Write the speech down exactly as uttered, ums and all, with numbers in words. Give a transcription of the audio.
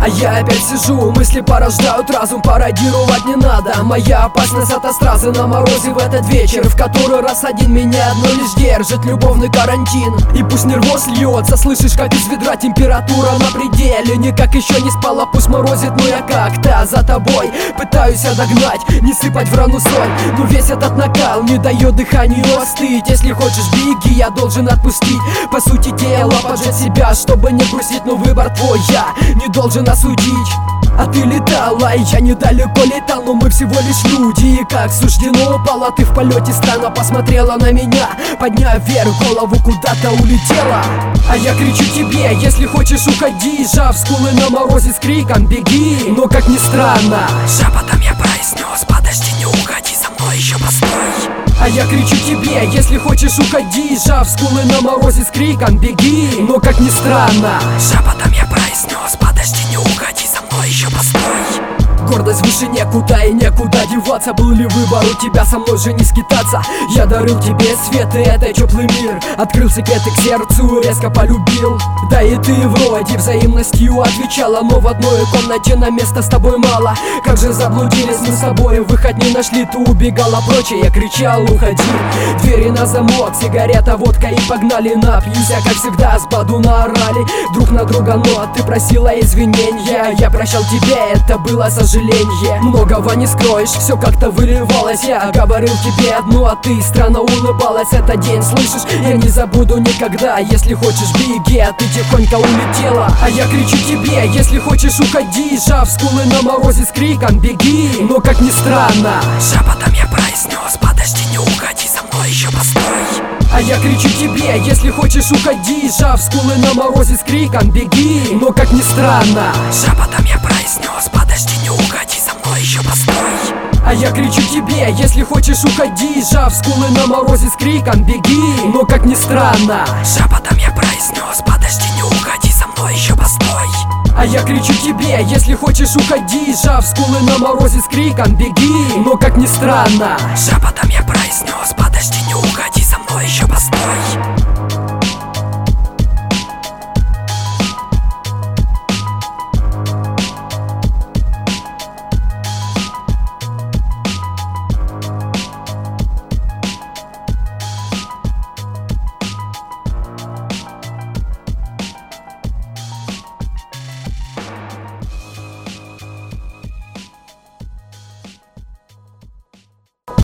А я опять сижу, мысли порождают разум, пародировать не надо. Моя опасность от стразы на морозе в этот вечер, в который раз один меня одно лишь держит любовный карантин. И пусть нервоз льется, слышишь, как из ведра температура на пределе. Никак еще не спала, пусть морозит, но я как-то за тобой пытаюсь догнать, не сыпать в рану соль. Но весь этот накал не дает дыханию остыть. Если хочешь, беги, я должен отпустить. По сути дела, поджать себя, чтобы не грустить, но выбор твой я не должен осудить. А ты летала, и я недалеко летал, но мы всего лишь люди. И как суждено упала, ты в полете странно посмотрела на меня, подняв вверх голову, куда-то улетела. А я кричу тебе, если хочешь, уходи, сжав скулы на морозе с криком беги. Но как ни странно, шепотом я произнес: подожди, не уходи, со мной еще постой. А я кричу тебе, если хочешь, уходи, сжав скулы на морозе с криком беги. Но как ни странно, шепотом я произнес: подожди, не уходи, со мной еще постой. Гордость выше некуда и некуда деваться. Был ли выбор у тебя, со мной же не скитаться? Я дарил тебе свет и это теплый мир, открыл секреты к сердцу, резко полюбил. Да и ты вроде взаимностью отвечала, но в одной комнате на место с тобой мало. Как же заблудились мы с тобой, выход не нашли. Ты убегала прочь, и я кричал: уходи. Двери на замок, сигарета, водка и погнали. Напьюсь, я, как всегда, с баду наорали друг на друга, но ты просила извинения. Я прощал тебе, это было сожаление. Многого не скроешь, все как-то выливалось. Я говорил тебе одно, а ты странно улыбалась. Этот день, слышишь, я не забуду никогда. Если хочешь, беги, а ты тихонько улетела. А я кричу тебе, если хочешь, уходи, сжав скулы на морозе с криком беги. Но как ни странно, шепотом я произнес: подожди, не уходи, со мной еще постой. А я кричу тебе, если хочешь, уходи, сжав скулы на морозе с криком беги. Но как ни странно, шепотом я произнес: подожди, не уходи, со мной еще постой. А я кричу тебе, если хочешь, уходи, сжав скулы на морозе с криком беги. Но как ни странно, шепотом я произнес: подожди, не уходи, со мной еще постой. А я кричу тебе, если хочешь, уходи, сжав скулы на морозе с криком беги. Но как ни странно, шепотом я произнес: подожди, не уходи, со мной еще постой.